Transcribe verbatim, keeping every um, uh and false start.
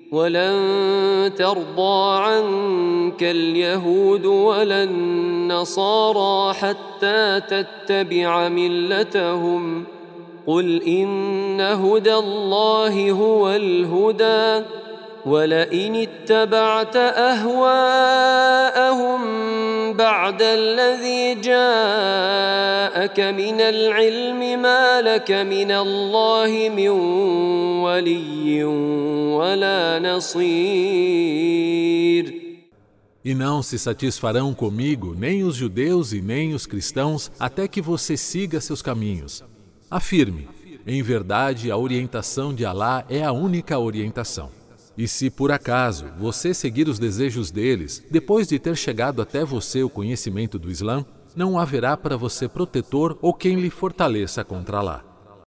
ولن ترضى عنك اليهود ولا النصارى حتى تتبع ملتهم قل إن هدى الله هو الهدى ولئن اتبعت أهواءهم بعد الذي جاءك من العلم ما لك من الله من ولي ولا نصير. E não se satisfarão comigo nem os judeus e nem os cristãos até que você siga seus caminhos. Afirme, em verdade a orientação de Alá é a única orientação. E se por acaso você seguir os desejos deles, depois de ter chegado até você o conhecimento do Islã, não haverá para você protetor ou quem lhe fortaleça contra Alá.